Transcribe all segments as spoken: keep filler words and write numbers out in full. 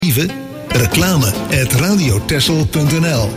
Reclame at radiotessel punt n l.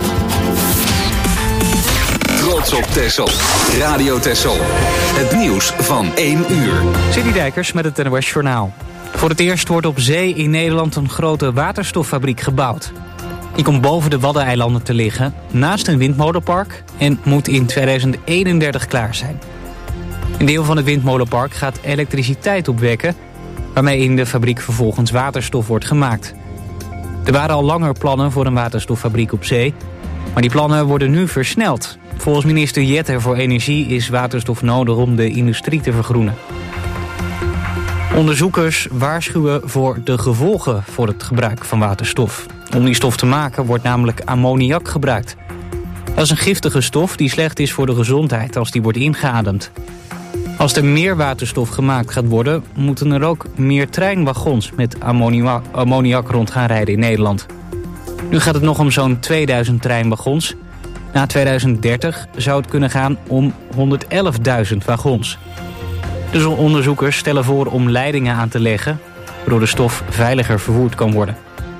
Trots op Texel. Radio Texel. Het nieuws van één uur. Cindy Dijkers met het N O S Journaal. Voor het eerst wordt op zee in Nederland een grote waterstoffabriek gebouwd. Die komt boven de Waddeneilanden te liggen, naast een windmolenpark, en moet in tweeduizend eenendertig klaar zijn. Een deel van het windmolenpark gaat elektriciteit opwekken, waarmee in de fabriek vervolgens waterstof wordt gemaakt. Er waren al langer plannen voor een waterstoffabriek op zee, maar die plannen worden nu versneld. Volgens minister Jetter voor Energie is waterstof nodig om de industrie te vergroenen. Onderzoekers waarschuwen voor de gevolgen voor het gebruik van waterstof. Om die stof te maken wordt namelijk ammoniak gebruikt. Dat is een giftige stof die slecht is voor de gezondheid als die wordt ingeademd. Als er meer waterstof gemaakt gaat worden, moeten er ook meer treinwagons met ammoniak, ammoniak rond gaan rijden in Nederland. Nu gaat het nog om zo'n tweeduizend treinwagons. Na tweeduizend dertig zou het kunnen gaan om honderdelfduizend wagons. De onderzoekers stellen voor om leidingen aan te leggen, waardoor de stof veiliger vervoerd kan worden.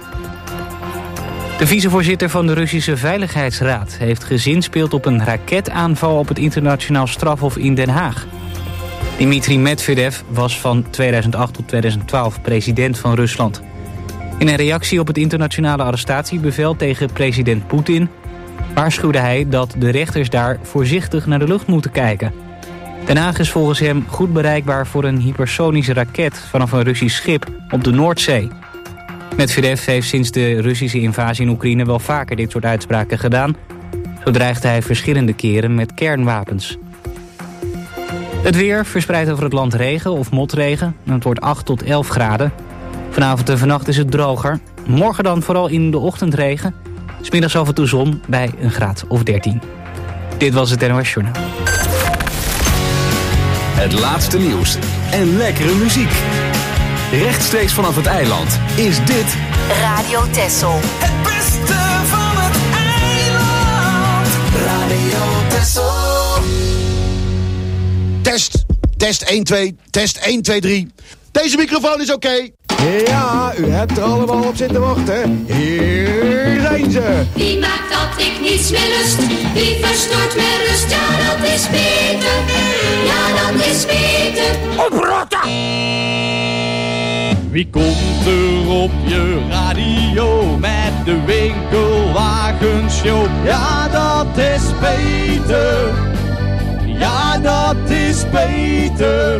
De vicevoorzitter van de Russische Veiligheidsraad heeft gezinspeeld op een raketaanval op het internationaal strafhof in Den Haag. Dmitri Medvedev was van tweeduizend acht tot tweeduizend twaalf president van Rusland. In een reactie op het internationale arrestatiebevel tegen president Poetin waarschuwde hij dat de rechters daar voorzichtig naar de lucht moeten kijken. Den Haag is volgens hem goed bereikbaar voor een hypersonische raket vanaf een Russisch schip op de Noordzee. Medvedev heeft sinds de Russische invasie in Oekraïne wel vaker dit soort uitspraken gedaan. Zo dreigde hij verschillende keren met kernwapens. Het weer verspreidt over het land regen of motregen. Het wordt acht tot elf graden. Vanavond en vannacht is het droger. Morgen dan vooral in de ochtend regen. 'S Middags af en toe zon bij een graad of dertien. Dit was het N O S Journaal. Het laatste nieuws en lekkere muziek. Rechtstreeks vanaf het eiland is dit Radio Texel. Het beste van het eiland. Radio Texel. Test, test één twee, test één twee drie. Deze microfoon is oké. Okay. Ja, u hebt er allemaal op zitten wachten. Hier zijn ze. Wie maakt dat ik niets meer lust? Wie verstoort mijn rust? Ja, dat is Peter. Ja, dat is Peter. Oprotten! Wie komt er op je radio met de winkelwagenshow? Ja, dat is Peter. Ja, dat is Peter.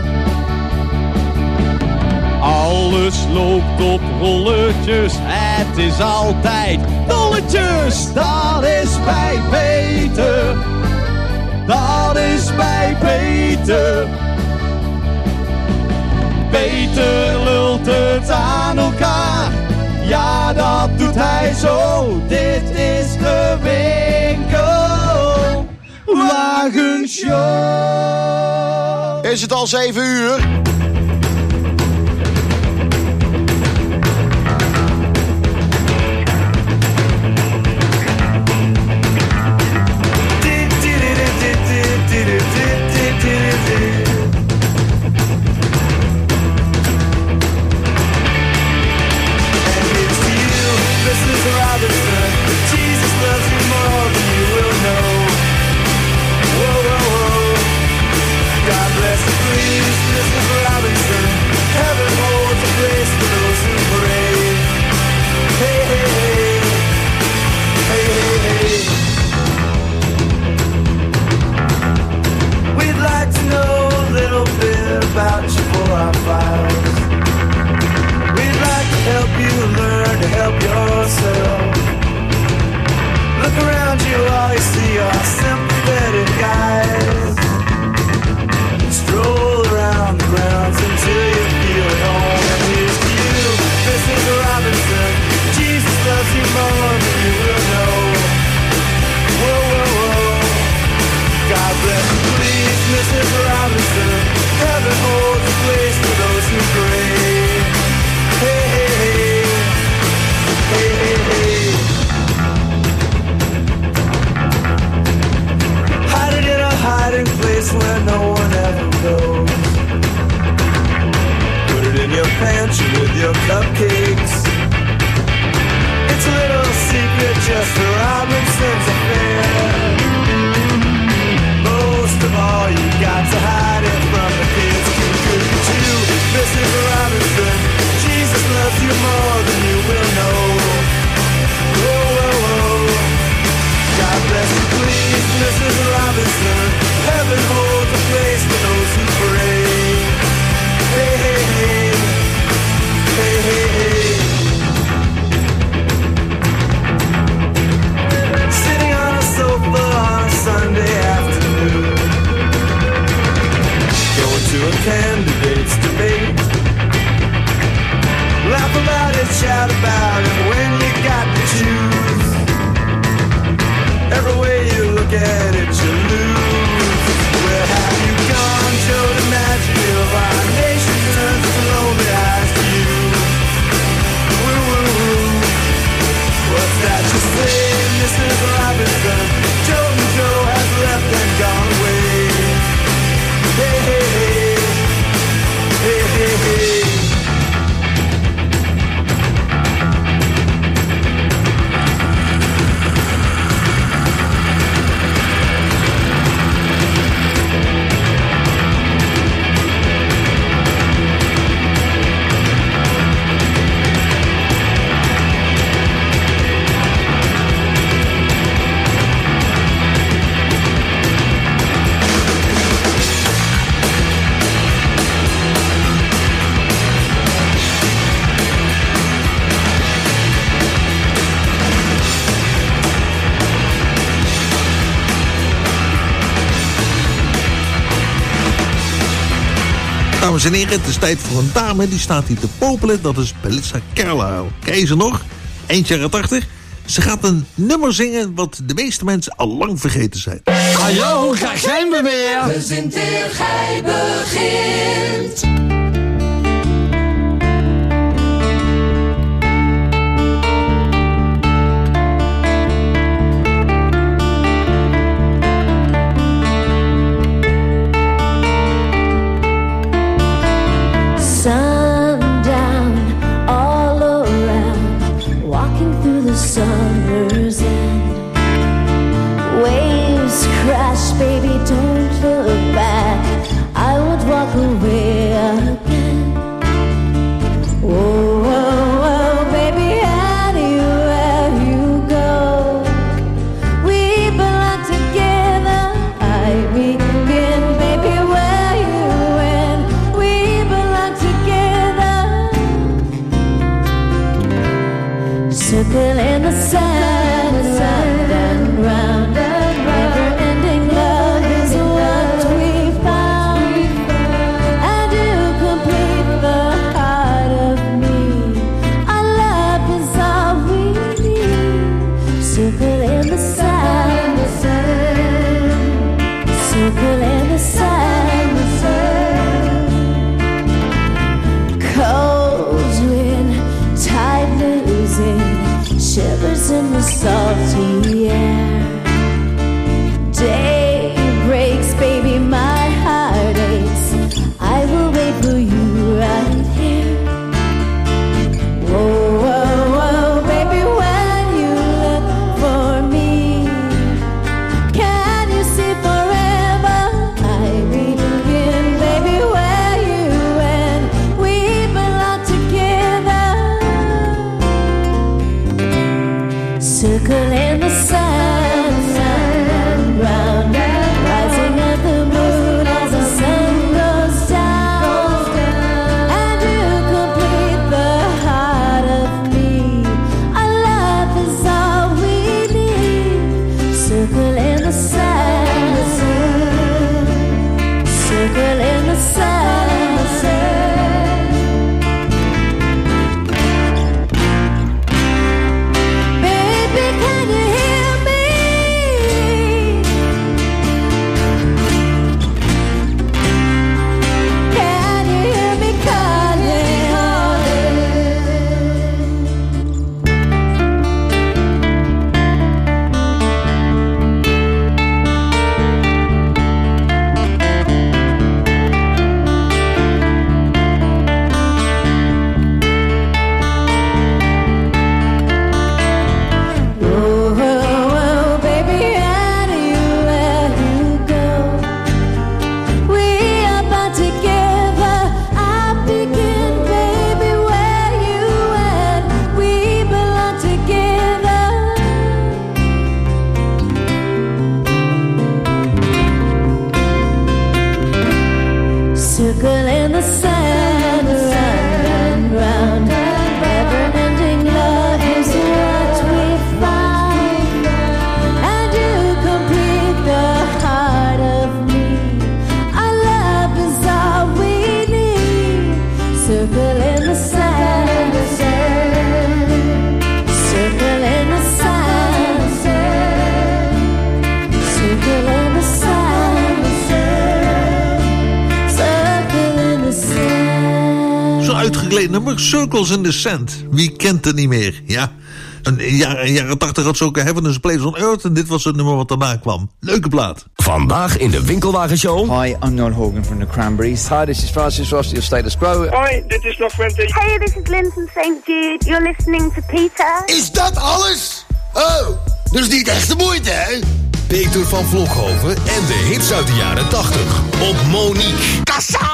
Alles loopt op rolletjes, het is altijd dolletjes. Dat is bij Peter, dat is bij Peter. Peter lult het aan elkaar, ja dat doet hij zo. Dit is de winkelwagenshow. Is het al zeven uur? About you for our files. We'd like to help you learn to help yourself. Look around you, all you see are sympathetic guys. Stroll around the grounds until you feel at home. And here's to you, Missus Robinson. Jesus loves you more than you will know. Whoa, whoa, whoa. God bless you, please, Missus Robinson. Heaven holds a place for those who pray. Hey, hey, hey. Hey, hey, hey. Hide it in a hiding place where no one ever goes. Put it in your pantry with your cupcakes. just the Robinsons affair. Most of all, you got to hide it from the kids. Couldn't you, Missus Robinson? Jesus loves you more than you will know. Whoa, whoa, whoa. God bless you, please, Missus Robinson. Heaven holds a place for those who pray. Hey, hey, hey. Hey, hey, hey. Sitting on a sofa on a Sunday afternoon, going to a candidate's debate. Laugh about it, shout about it when you got to choose. Every way you look at it, you lose. Where have you gone, Joe DiMaggio? Of our nation turns its lonely eyes to you. Woo, woo, woo. What's that you say, Missus Robinson? Joe and Joe has left and gone away. Hey, hey, hey. Hey, hey, hey. Dames en heren, het is tijd voor een dame. Die staat hier te popelen. Dat is Melissa Carlisle. Ken je ze nog? Eind jaren tachtig. Ze gaat een nummer zingen wat de meeste mensen al lang vergeten zijn. Hallo, ga geen beweer. We zijn til gij begint. Sundown all around, walking through the summer's end. Waves crash, baby, don't look back. I would walk away again. Whoa, whoa, whoa, baby, anywhere you go, we belong together. I begin, baby, where you went, we belong together. Circle in the sand, round and round, never-ending love is what we found, and you complete the heart of me. Our love is all we need. Circle in the sand, circle in the sand, cold wind, tide losing, shivers in the salty air. Day breaks, baby, my heart aches. I will wait for you right here. Whoa, whoa, whoa, baby, when you look for me, can you see forever? I begin, baby, where you went, we belong together. Circle in the sand, sand, round, rising of the moon as the sun goes down, and you complete the heart of me. Our love is all we need. Circle in the sand, circle in the sand. Baby, can you hear geleden nummer, Circles in the Sand. Wie kent het niet meer? Ja, in de jaren, jaren tachtig had ze ook Heaven is a Place on Earth. En dit was het nummer wat daarna kwam. Leuke plaat. Vandaag in de Winkelwagenshow. Hi, I'm Noel Hogan from the Cranberries. Hi, this is Francis Rossi of Status Quo. Hi, dit is nog Fenty. Hey, this is Lynn from Saint Jude. You're listening to Peter. Is dat alles? Oh, dus niet echt de moeite, hè? Peter van Vlokhoven en de hits uit de jaren tachtig. Op Monique. Kassa!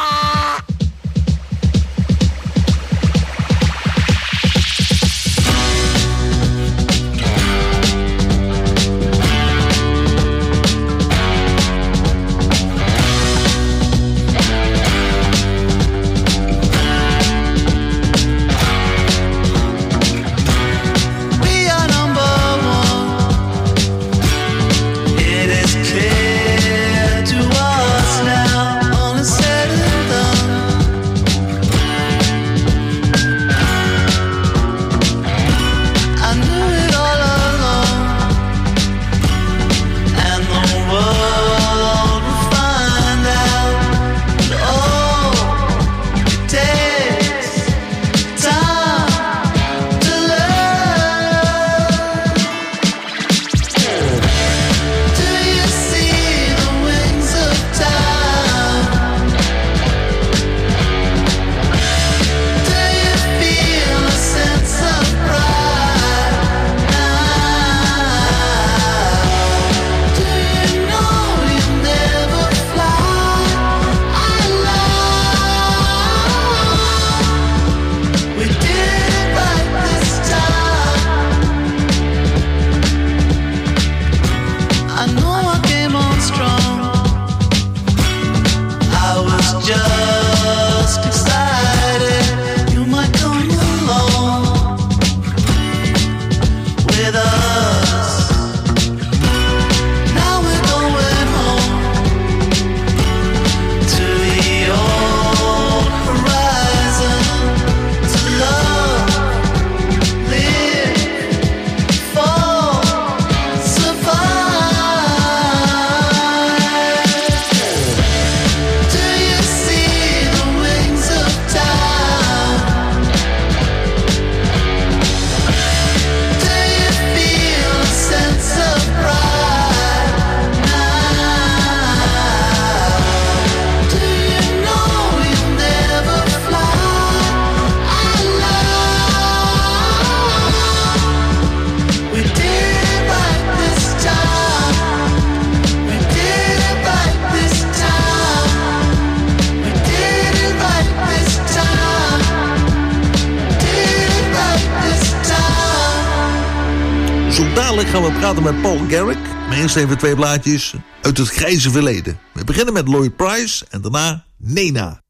Gaan we praten met Paul Garrick. Maar eerst even twee blaadjes uit het grijze verleden. We beginnen met Lloyd Price en daarna Nena.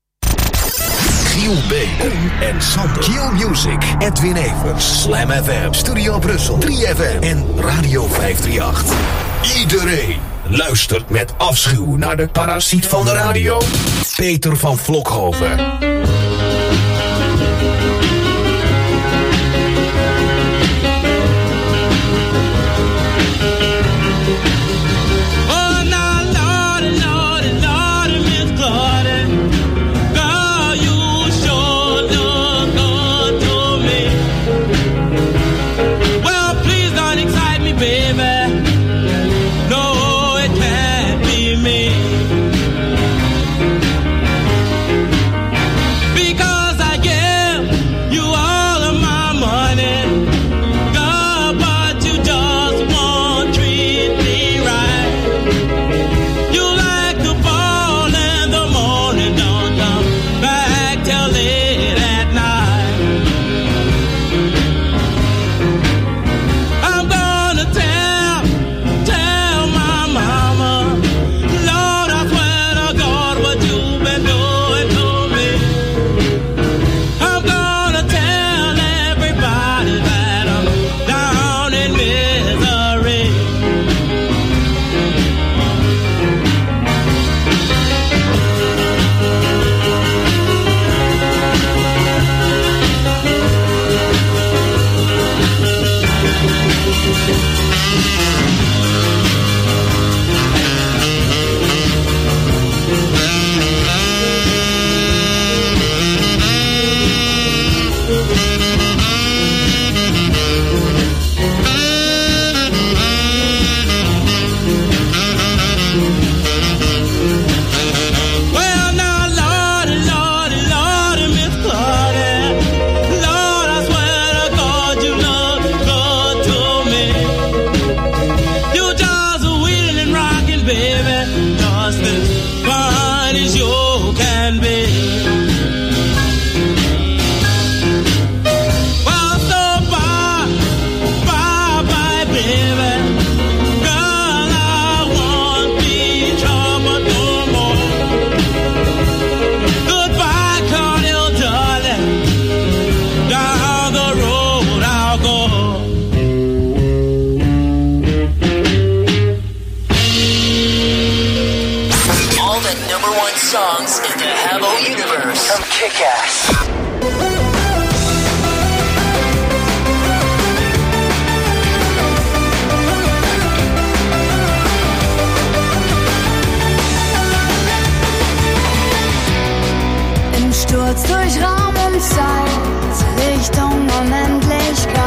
Giel Beden en Sander. Q Music, Edwin Evers, Slam F M, Studio Brussel, drie F M en Radio vijf drie acht. Iedereen luistert met afschuw naar de parasiet van de radio. Peter van Vlokhoven. Baby, no, it can't be me. songs in the Habbo universe from Kick-Ass. Im Sturz durch Raum und Zeit, Richtung Unendlichkeit.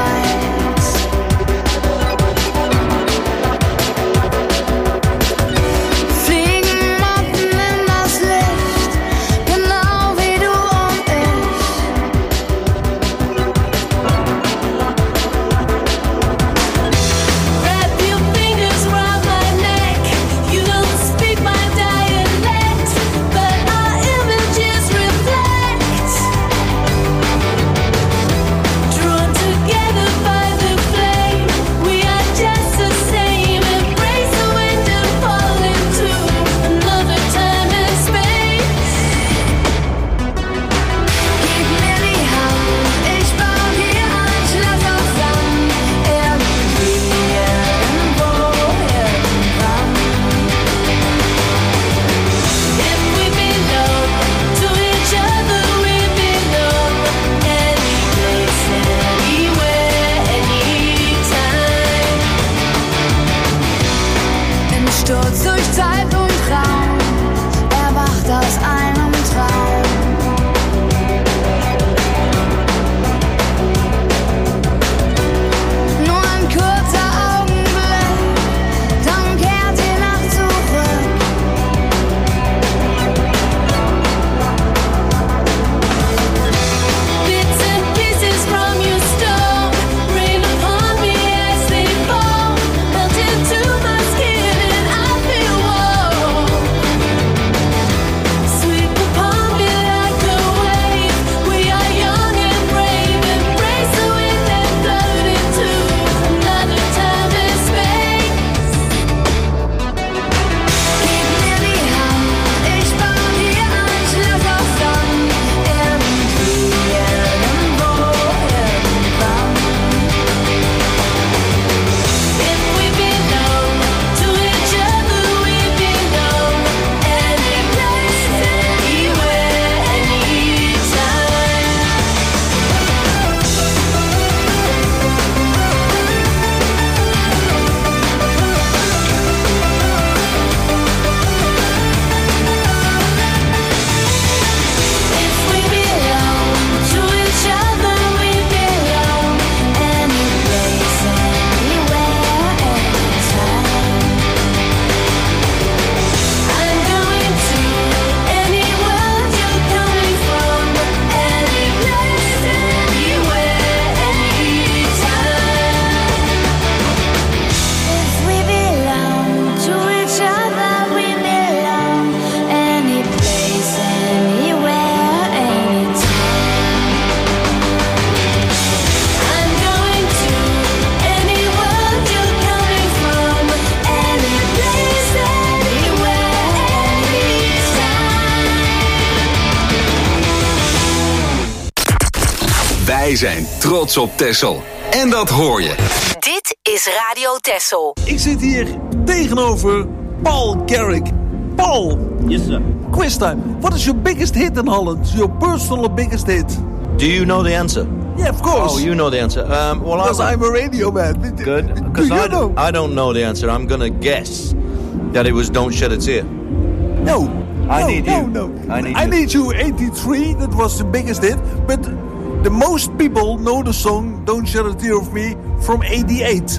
Wij zijn trots op Texel. En dat hoor je. Dit is Radio Texel. Ik zit hier tegenover Paul Carrick. Paul. Yes, sir. Quiz time. What is your biggest hit in Holland? Your personal biggest hit? Do you know the answer? Yeah, of course. Oh, you know the answer. Um, well, because I, I'm a radio man. Good. Because I, don't, I don't know the answer. I'm going to guess that it was Don't Shed a Tear. No. I no, need no, you. No, I need I you. need you. eighty-three. That was the biggest hit. But the most people know the song Don't Shed a Tear of Me from eighty-eight.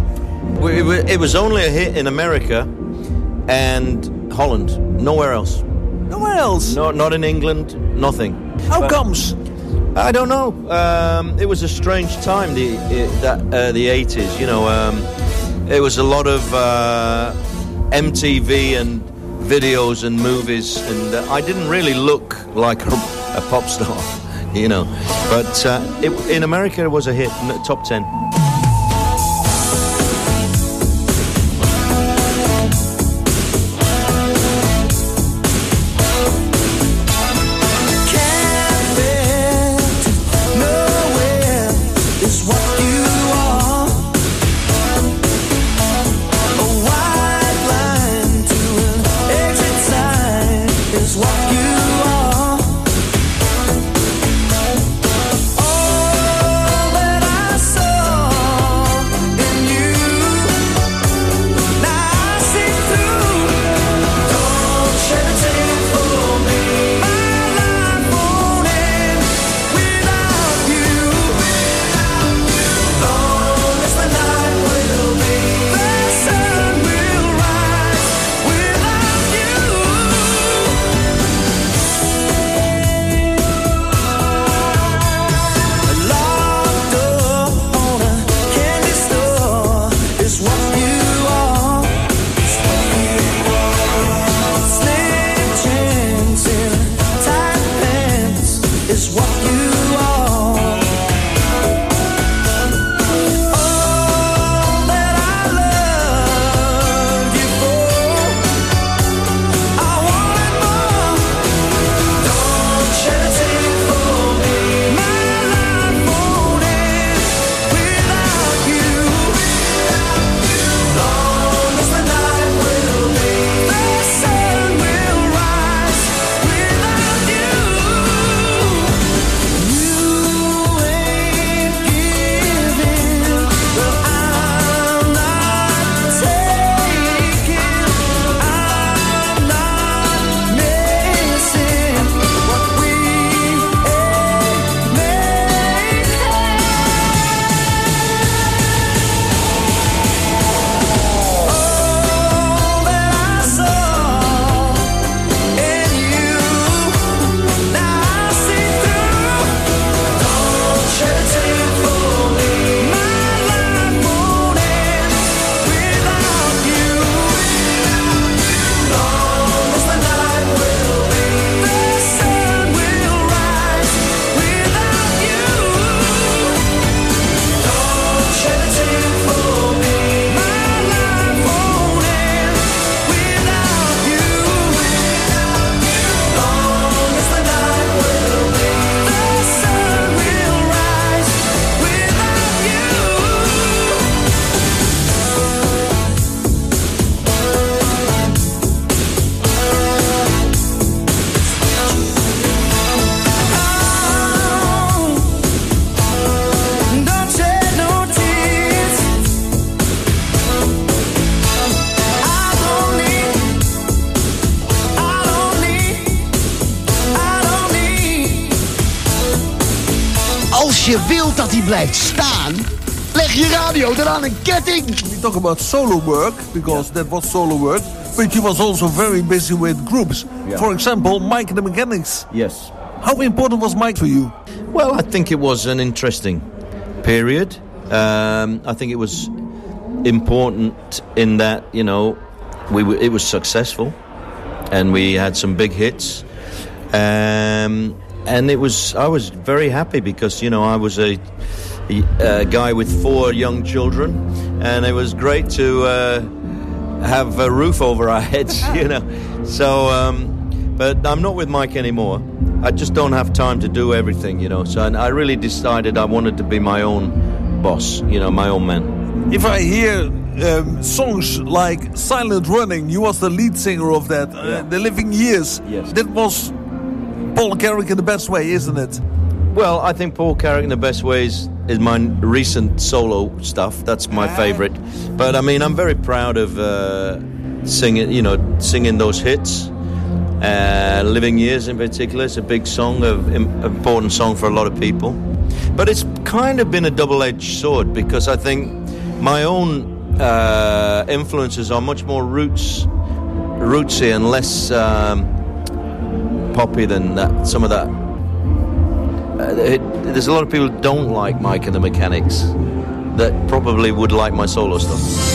It was only a hit in America and Holland. Nowhere else. Nowhere else? No, not in England. Nothing. How but comes? I don't know. Um, it was a strange time, the it, that uh, the eighties. You know, um, it was a lot of uh, M T V and videos and movies, and uh, I didn't really look like a, a pop star, you know. But uh, it, in America, it was a hit, top ten. What you je wilt dat hij blijft staan, leg je radio dan aan een ketting. We talk about solo work, because that was solo work, but you was also very busy with groups. Yeah. For example, Mike and the Mechanics. Yes. How important was Mike for you? Well, I think it was an interesting period. Um, I think it was important in that, you know, we w- it was successful and we had some big hits. Um, and it was, I was very happy because, you know, I was a, a guy with four young children, and it was great to uh, have a roof over our heads, you know. So, um, but I'm not with Mike anymore. I just don't have time to do everything, you know. So I really decided I wanted to be my own boss, you know, my own man. If I hear um, songs like Silent Running, you was the lead singer of that, uh, Yeah. The Living Years. Yes. That was Paul Carrick in the best way, isn't it? Well, I think Paul Carrick in the best ways is my recent solo stuff. That's my favorite. But I mean, I'm very proud of uh, singing, you know, singing those hits. Uh, Living Years in particular is a big song, an important song for a lot of people. But it's kind of been a double-edged sword because I think my own uh, influences are much more roots, rootsy and less um, poppy than that. Some of that. Uh, it, there's a lot of people who don't like Mike and the Mechanics that probably would like my solo stuff.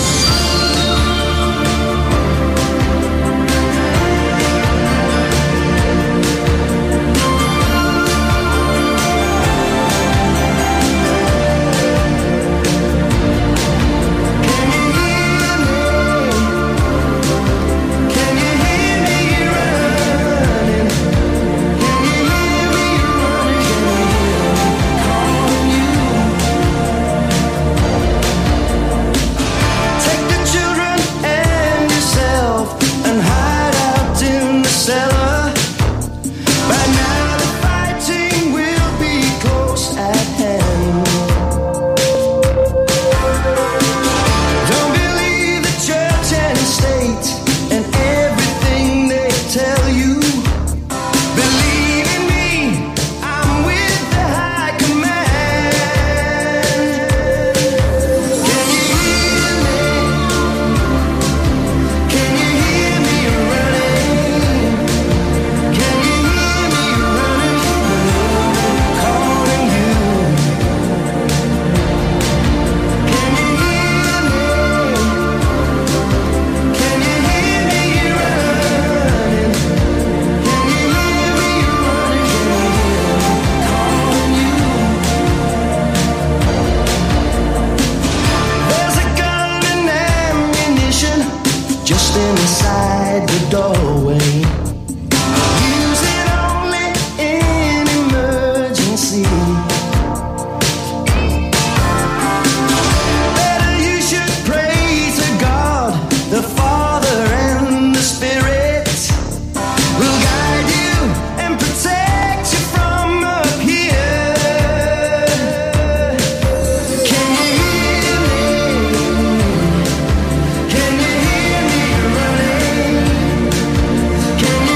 Can you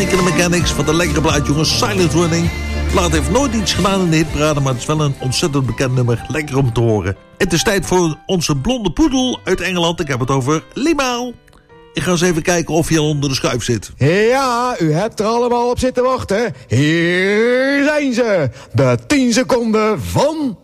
Mike and the Mechanics van de lekkere plaat, jongens. Silent Running. De plaat heeft nooit iets gedaan in de hitparade, maar het is wel een ontzettend bekend nummer. Lekker om te horen. Het is tijd voor onze blonde poedel uit Engeland. Ik heb het over Limahl. Ik ga eens even kijken of hij al onder de schuif zit. Ja, u hebt er allemaal op zitten wachten. Hier zijn ze. De tien seconden van...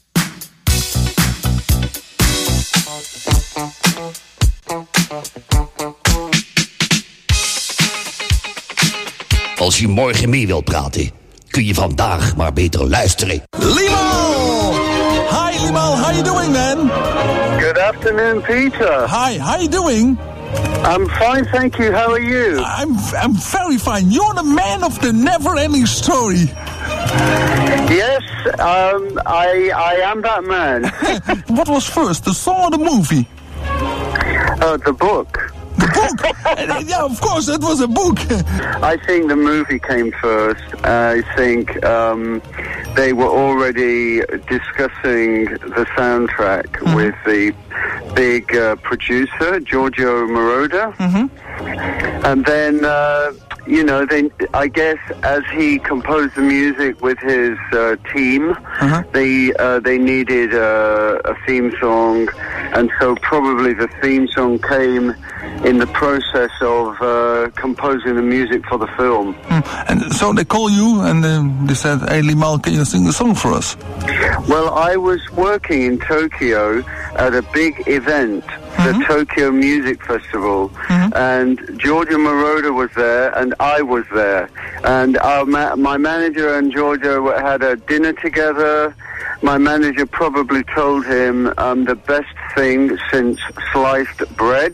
Als je morgen mee wilt praten, kun je vandaag maar beter luisteren. Limahl! Hi Limahl, how you doing man? Good afternoon, Peter. Hi, how you doing? I'm fine, thank you. How are you? I'm I'm very fine. You're the man of the never-ending story. Yes, um, I I am that man. What was first, the song or the movie? Uh, the book. The book? Yeah, of course, it was a book. I think the movie came first. I think um, they were already discussing the soundtrack mm-hmm. with the big uh, producer, Giorgio Moroder. Mm-hmm. And then, uh, you know, they, I guess as he composed the music with his uh, team, uh-huh. they uh, they needed uh, a theme song, and so probably the theme song came in the process of uh, composing the music for the film. Mm. And so they call you and uh, they said, hey Limahl, can you sing the song for us? Well, I was working in Tokyo at a big event, the mm-hmm. Tokyo Music Festival, mm-hmm. and Giorgio Moroder was there and I was there. And our ma- my manager and Giorgio had a dinner together. My manager probably told him um, the best thing since sliced bread,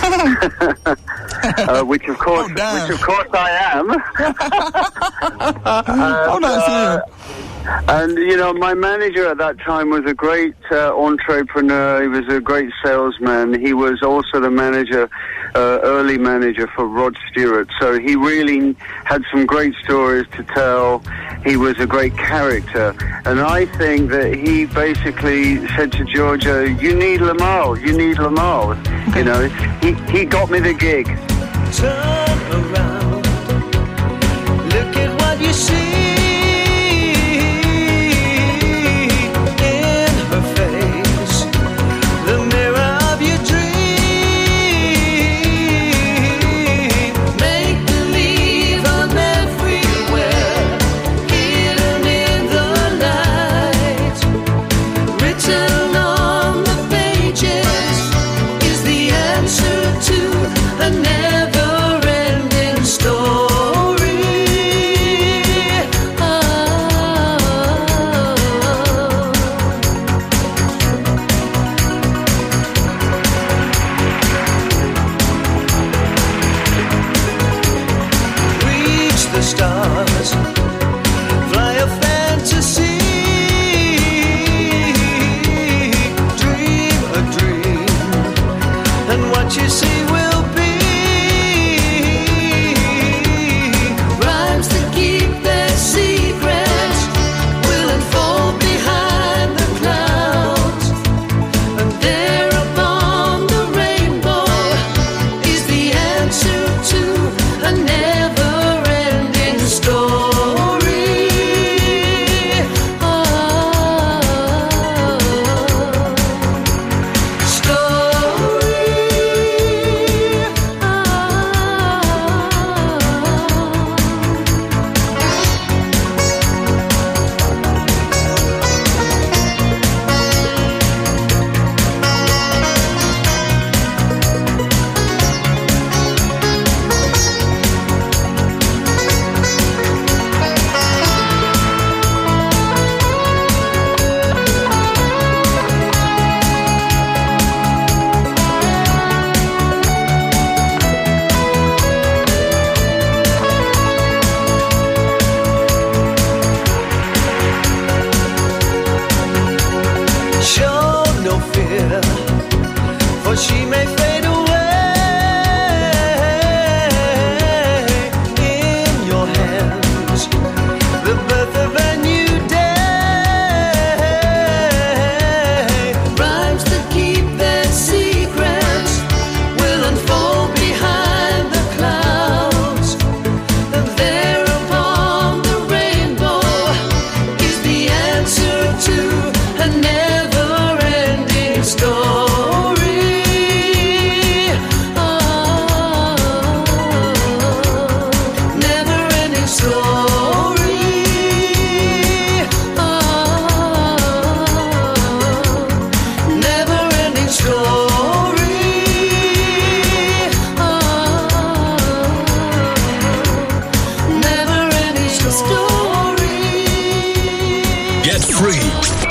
uh, which of course, oh, which of course I am. and, oh, nice uh, and you know, my manager at that time was a great uh, entrepreneur. He was a great salesman. He was also the manager, uh, early manager for Rod Stewart. So he really had some great stories to tell. He was a great character, and I think that he basically said to Giorgio, "You need Limahl. You need Limahl." You know, he he got me the gig. Turn around, look at what you see. To a never-ending story.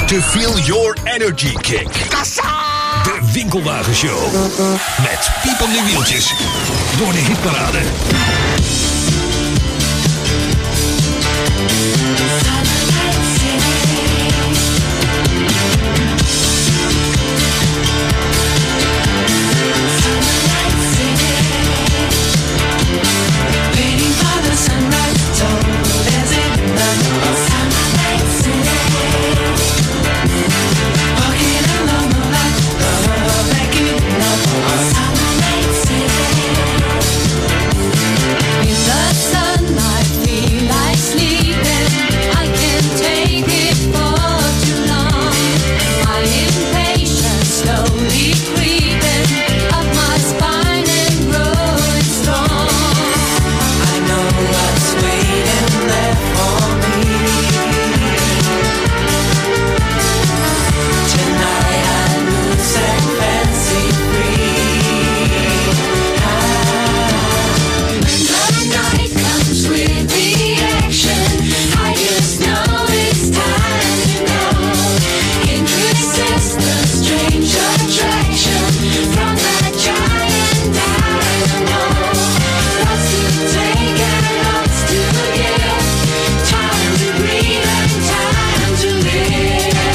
To feel your energy kick. De Winkelwagenshow. Met piepende wieltjes door de hitparade. Waiting for the sunrise, told as it runs. Sunlight City. Walking along the light, love making love on Sunlight City. In the sunlight, feel like sleeping. I can't take it for too long. My impatience slowly creeping up my spine and growing strong. I know what's waiting there for me. Tonight I lose and fancy free. When the night comes with the action, I just know it's time to go. Can't resist the strange attraction from that giant dynamo. Lots to take and lots to give. Time to breathe and time to live.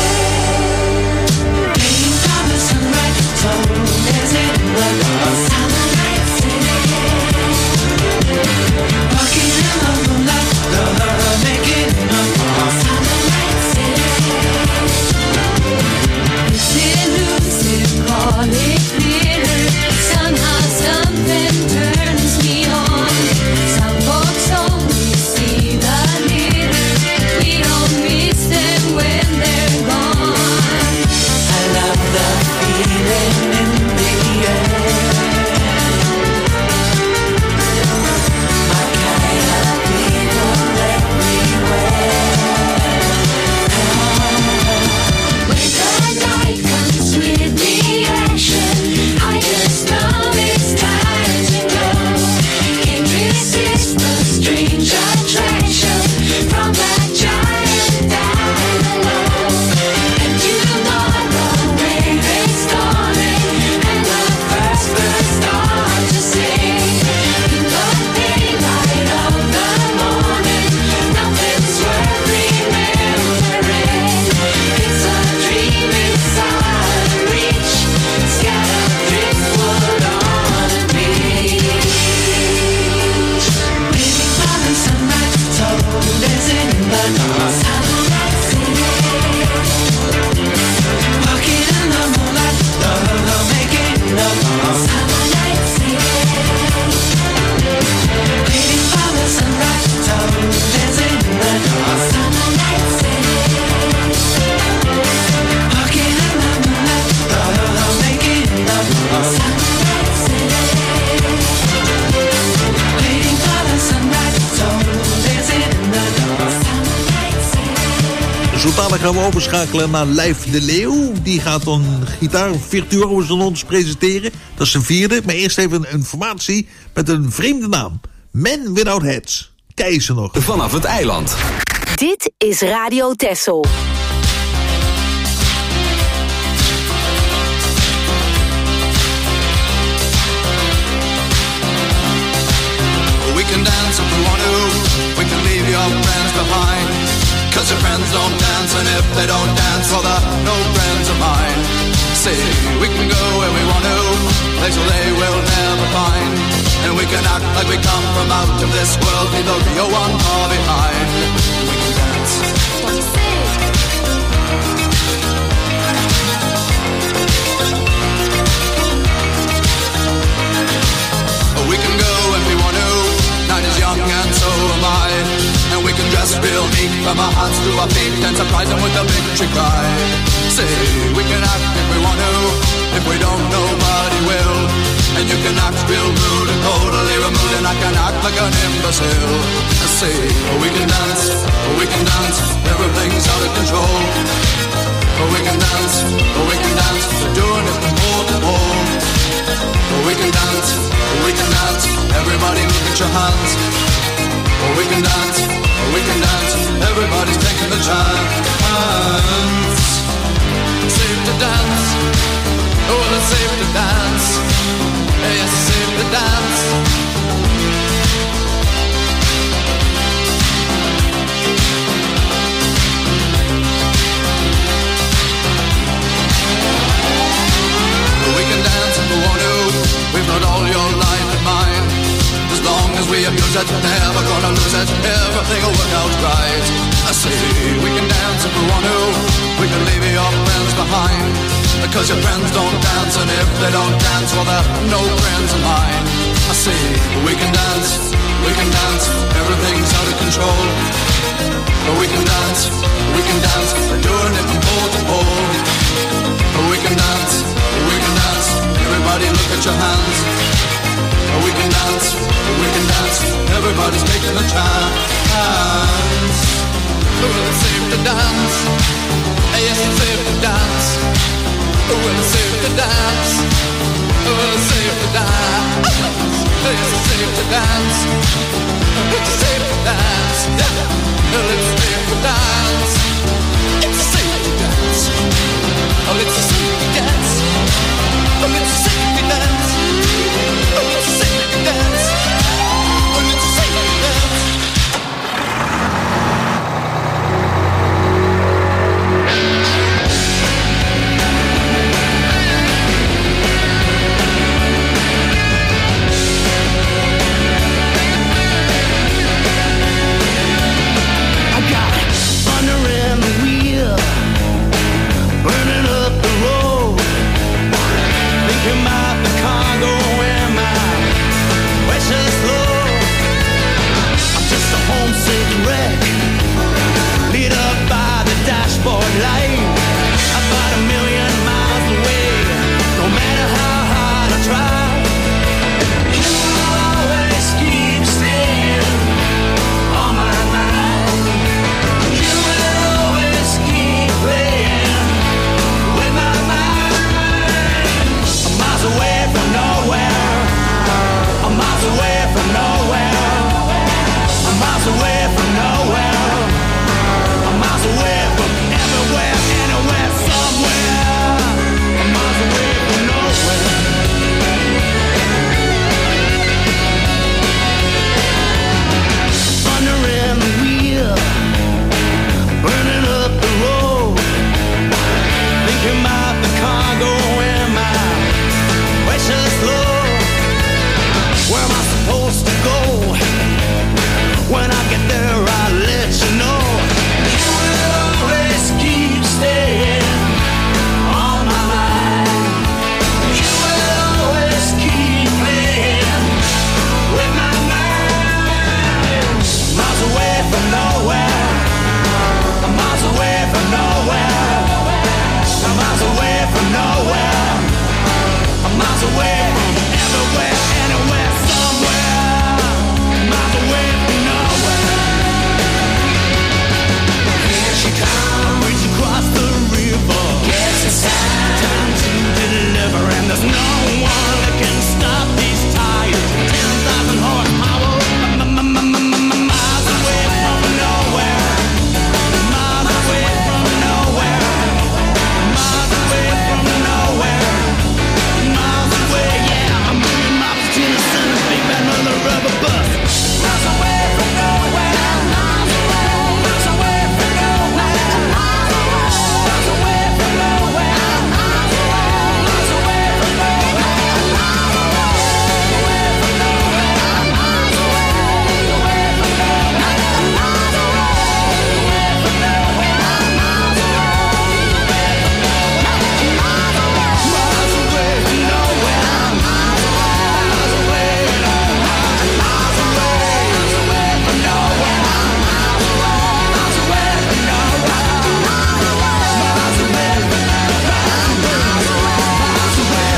Waiting for the sunrise, told as it was on Sunlight City. Walking along the light, love making love on Sunlight City. It's elusive, call it glitter. Somehow something turns me on. Some folks only see the glitter. We don't miss them when they're gone. I love the feeling in the air. My kind of people everywhere. When the night comes with the action, I just know it's time to go. Can't resist the strange attraction from that giant dynamo. And tomorrow wave is dawning, and the first birds start to sing. In the daylight of the morning, nothing's worth remembering. It's a dream inside reach, scattered driftwood on a beach. Waiting for the sunrise, told as in the dawn. Sunlight City. Walking in the moonlight, love making love on Sunlight City. Waiting for the sunrise, told as in the dawn. Sunlight City. Walking in the moonlight, love making love on Sunlight City. Waiting for the sunrise, told as in the dawn. Sunlight City. Zo dadelijk gaan we overschakelen naar Lijf de Leeuw. Die gaat een gitaarvirtuoos aan ons presenteren. Dat is zijn vierde. Maar eerst even een informatie met een vreemde naam. Men Without Heads. Keizer nog. Vanaf het eiland. Dit is Radio Texel. We can dance if we want to. We can leave your friends behind. Cause your friends don't dance, and if they don't dance, well, they're no friends of mine. See, we can go where we want to, places they will never find. And we can act like we come from out of this world, leave the real one far behind. We can dance. We can go if we want to. Night is young and so am I. And we can dress real neat from our hearts to our feet and surprise them with a victory cry. Say, we can act if we want to. If we don't, nobody will. And you can act real rude and totally removed, and I can act like an imbecile. Say, we can dance, we can dance, everything's out of control. We can dance, we can dance, we're doing it from pole to pole. We can dance, we can dance, everybody look at your hands. We can dance, we can dance, everybody's taking the chance. safe to dance. Well, it's safe to dance. Yes, it's safe to dance. We can dance if we want to. We've got all your life in mind. As long as we abuse it, never gonna lose it. Everything will work out right. I say we can dance if we want to. We can leave your friends behind. Because your friends don't dance, and if they don't dance, well, they're no friends of mine. I say we can dance, we can dance. Everything's out of control. But we can dance, we can dance. We're doing it from pole to pole. But we can dance, we can dance. Everybody look at your hands. We can dance, we can dance. Everybody's taking a chance. Well, it's safe to dance. Yes, it's safe to dance. Well, it's safe to dance. Well, it's safe to dance. Yes, it's safe to dance. It's safe to dance. Well, it's safe to dance. It's safe to dance. Oh, it's safe to dance. Oh, it's safe to dance. Oh, it's safe to dance. Oh, it's safe to dance. I got thunder in the wheel, burning up the road. Thinking about the cargo and my precious load. I'm just a homesick wreck, lit up by the dashboard light. About a million miles away, no matter how hard I try. You will always keep staying on my mind. You will always keep playing with my mind. I'm miles away from nowhere. I'm miles away from nowhere. I'm miles away from nowhere. I'm miles away from everywhere, anywhere, somewhere. I'm miles away from nowhere. Thunder in the wheel, burning up the road. Thinking about the cargo and my precious load. Where am I supposed to go? When I get there, I'll let you know. You will always keep staying on my mind. You will always keep playing with my mind. Miles away from nowhere. I'm miles away from nowhere. I'm miles away from nowhere. I'm miles away from everywhere, anywhere, somewhere. Miles away from nowhere. Here she comes, reach across the river. Yes, it's time, time to deliver, and there's no one that can stop these tires. Ten thousand horsepower, m- m- m- m- m- miles away from nowhere. Miles away from nowhere. Miles away from nowhere. Miles away, yeah. I'm moving my Tennessee and a big bad mother rubber bus. Miles away from nowhere. Miles away. Miles away from nowhere. Miles away. Miles away from nowhere. Miles away. Miles away from nowhere. Miles away from nowhere. Miles away. Away from nowhere. Miles away. Away from nowhere. Miles away. Miles away. Miles away from nowhere. Miles away. Miles away. Miles away from nowhere. Miles away. Miles away from nowhere. Miles away. Miles away from nowhere. Miles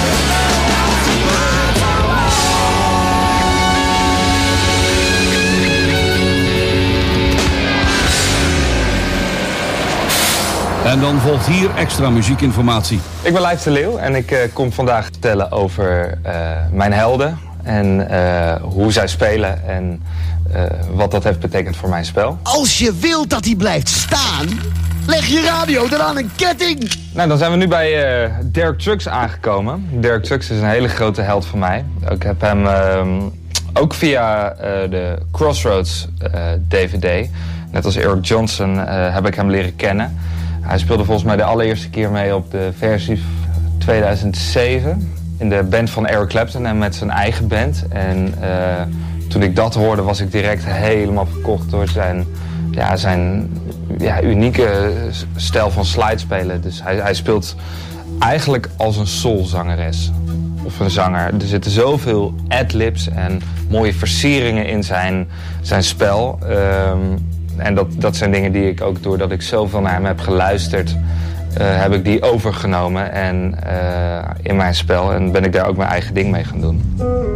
En dan volgt hier extra muziekinformatie. Ik ben Leif de Leeuw en ik uh, kom vandaag vertellen over uh, mijn helden en uh, hoe zij spelen en uh, wat dat heeft betekend voor mijn spel. Als je wilt dat hij blijft staan, Leg je radio dan aan een ketting. Nou, dan zijn we nu bij uh, Derek Trucks aangekomen. Derek Trucks is een hele grote held voor mij. Ik heb hem uh, ook via uh, de Crossroads uh, D V D, net als Eric Johnson, uh, heb ik hem leren kennen. Hij speelde volgens mij de allereerste keer mee op de versie tweeduizend zeven in de band van Eric Clapton en met zijn eigen band. En uh, toen ik dat hoorde was ik direct helemaal verkocht door zijn, ja, zijn ja, unieke stijl van slidespelen. Dus hij, hij speelt eigenlijk als een soulzangeres of een zanger. Er zitten zoveel adlibs en mooie versieringen in zijn, zijn spel. Um, en dat, dat zijn dingen die ik ook, doordat ik zoveel naar hem heb geluisterd, uh, heb ik die overgenomen en, uh, in mijn spel. En ben ik daar ook mijn eigen ding mee gaan doen.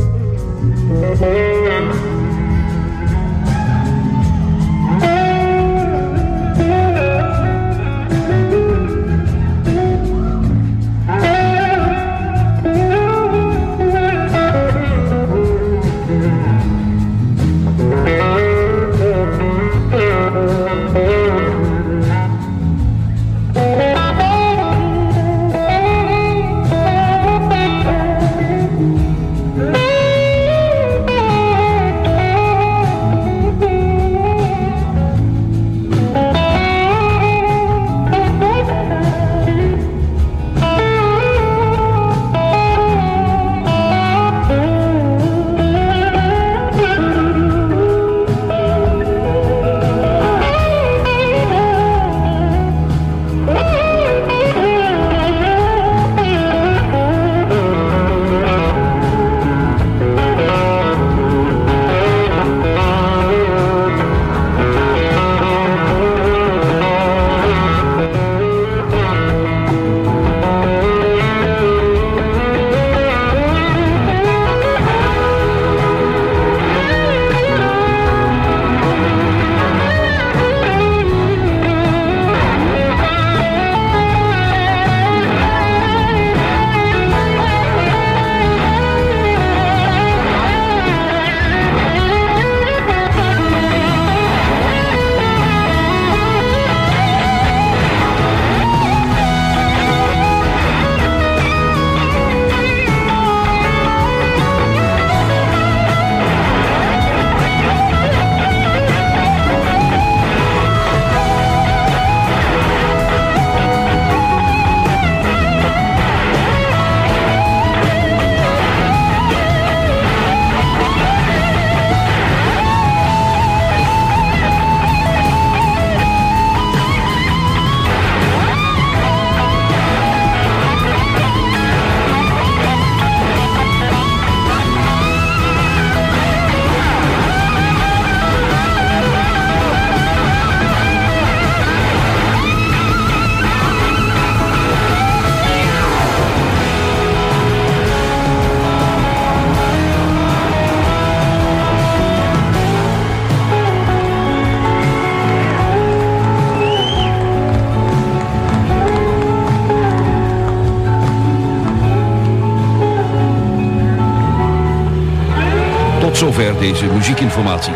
Tot zover deze muziekinformatie.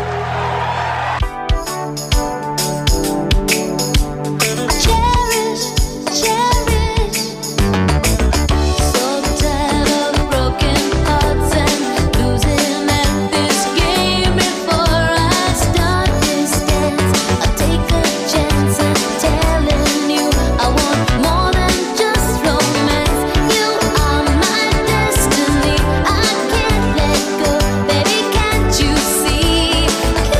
Can't you see?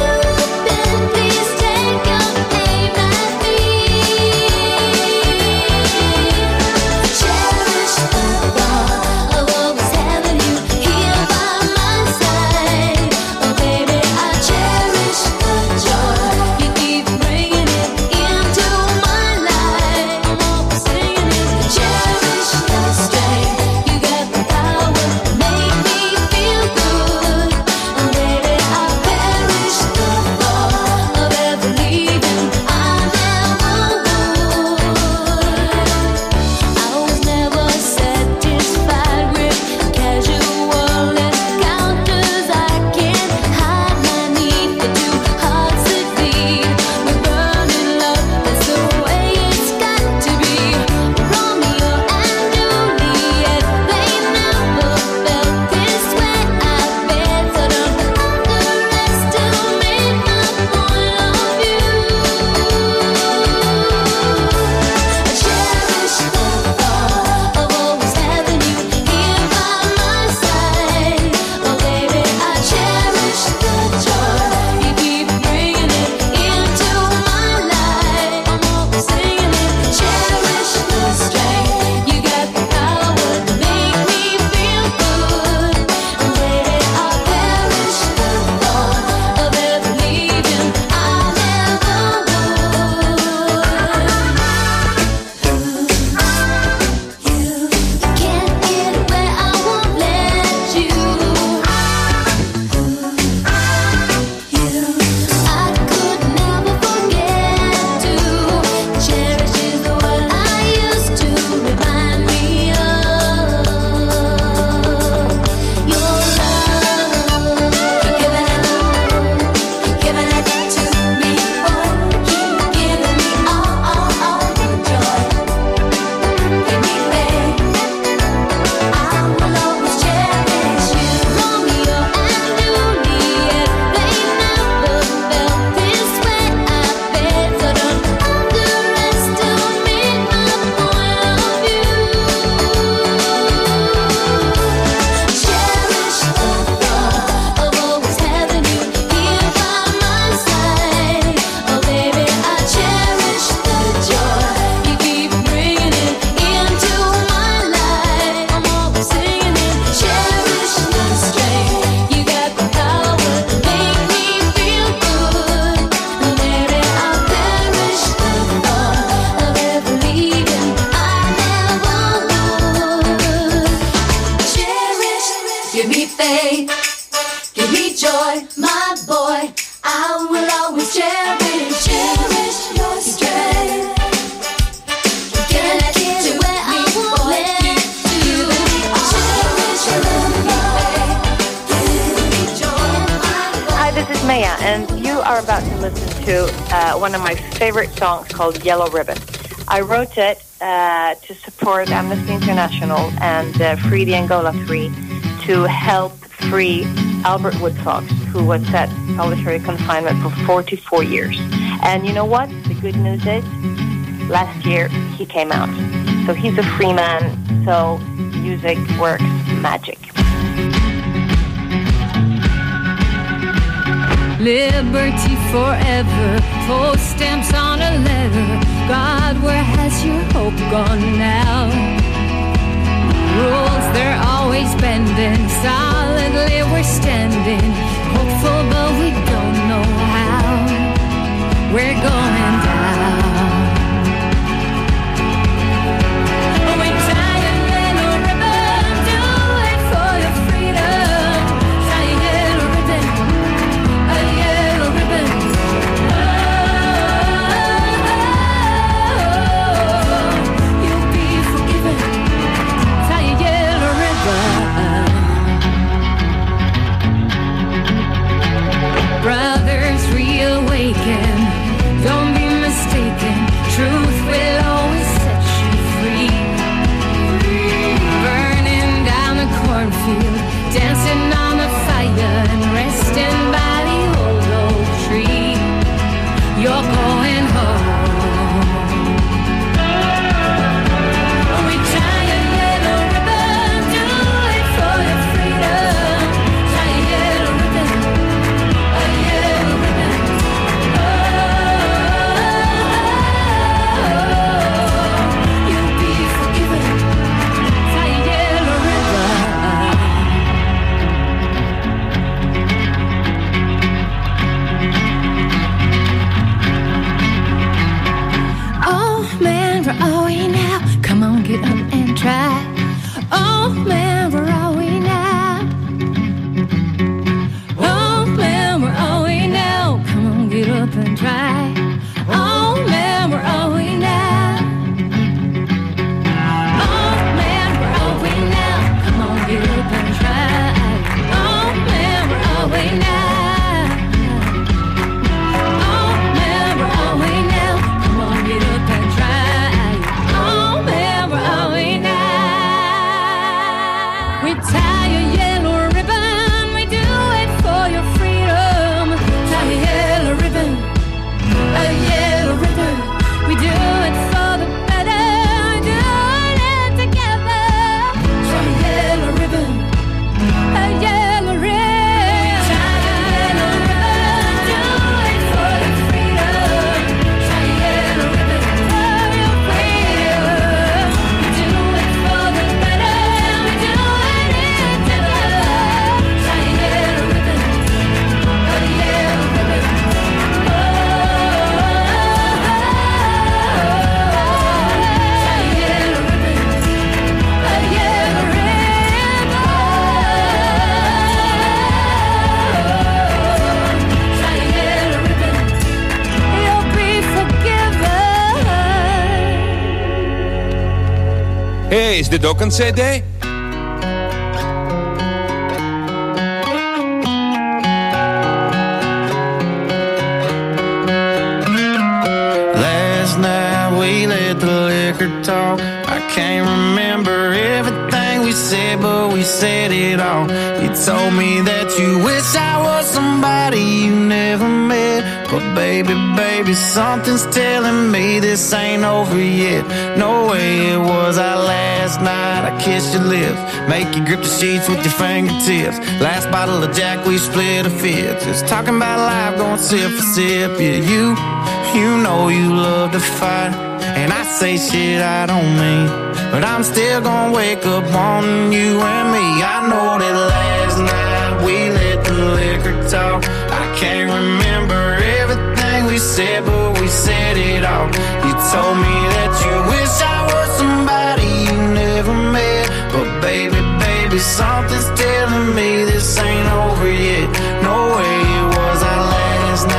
I will always cherish, cherish your strength. Get to where I want you to. Cherish your love. Hi, this is Maya, and you are about to listen to uh, one of my favorite songs called Yellow Ribbon. I wrote it uh, to support Amnesty International and uh, Free the Angola Three to help free Albert Woodfox, who was set solitary confinement for forty-four years. And you know what? The good news is, last year he came out. So he's a free man, so music works magic. Liberty forever, post stamps on a letter. God, where has your hope gone now? Rules, they're always bending. Solidly we're standing. Hopeful, but we don't know how. We're going down. We tie a yellow ribbon, do it for your freedom. Tie a yellow ribbon, a yellow ribbon. Oh, you'll be forgiven. Tie a yellow ribbon. Brothers, reawaken. Don't be mistaken. Truth will always set you free. Burning down the cornfield, dancing on the fire, and resting by the old oak tree. You're going home. We tie a yellow ribbon, do it for your freedom. Tie a yellow ribbon, a yellow ribbon. Oh, you'll be forgiven. Tie a yellow ribbon. Oh man, where are we now? Come on, get up and try. Oh man, where are we now? Oh man, where are we now? Come on, get up and try. Oh man, where are we now? Oh man, where are we now? Come on, get up and try. Oh man, where are we now? Oh man, where are we now? Come on, get up and try. Oh man, where are we now? We tie a yellow ribbon, we do it for your freedom. Tie a yellow ribbon, a yellow ribbon. We do it for the better, doing it together. Tie a yellow ribbon, a yellow ribbon. Tie a yellow ribbon, do it for your freedom. Tie a yellow ribbon for your freedom. We do it for the better, we do it together. Tie a yellow ribbon, a yellow ribbon. Oh, tie a yellow ribbon, a yellow ribbon. Tie a yellow ribbon, you'll be forgiven. Hé, hey, is dit ook een cd? Last night we let the liquor talk. I can't remember everything we said, but we said it all. You told me that you wish I was somebody you never met. But baby, baby, something's telling me this ain't over yet. No way it was our last night. I kissed your lips, make you grip the sheets with your fingertips. Last bottle of Jack, we split a fifth. Just talking about life, going sip for sip. Yeah, you, you know you love to fight, and I say shit I don't mean, but I'm still gonna wake up wanting you and me. I know that last night we let the liquor talk. I can't remember everything we said, but we said it all. You told me that you wish I was somebody you never met. But baby, baby, something's telling me this ain't over yet. No way it was our last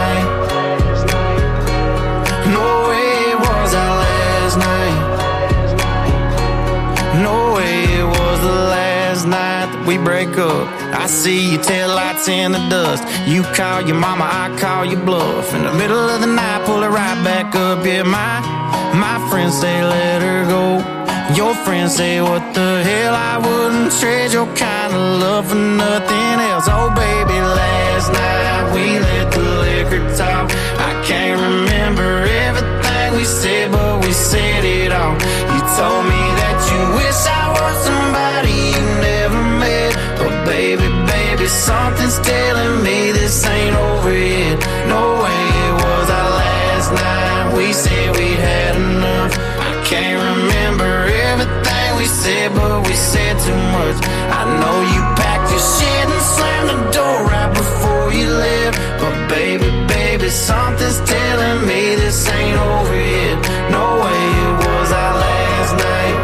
we break up. I see your taillights in the dust. You call your mama, I call your bluff. In the middle of the night, pull it right back up. Yeah, my, my friends say let her go. Your friends say what the hell, I wouldn't trade your kind of love for nothing else. Oh baby, last night we let the liquor talk. I can't remember everything we said, but we said it all. You told me that you wish I was somebody you never met. But baby, baby, something's telling me this ain't over yet. No way it was our last night. We said we'd had enough. I can't remember everything we said, but we said too much. I know you packed your shit and slammed the door right before you left. But baby, baby, something's telling me this ain't over yet. No way it was our last night.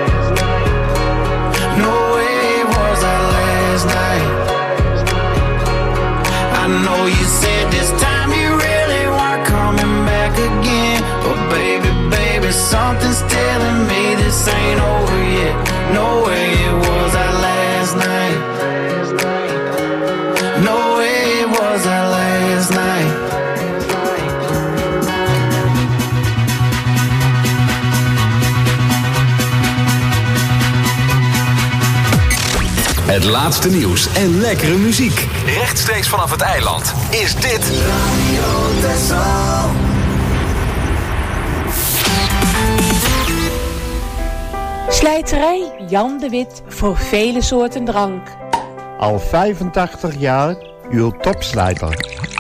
No way it was our last night. I know you said this time you really weren't coming back again. But baby, baby, something's telling me this ain't over yet. No way it was our last night. No way it was our last night. Het laatste nieuws en lekkere muziek. Rechtstreeks vanaf het eiland is dit Radio Texel. Slijterij Jan de Wit voor vele soorten drank. Al vijfentachtig jaar uw topslijter.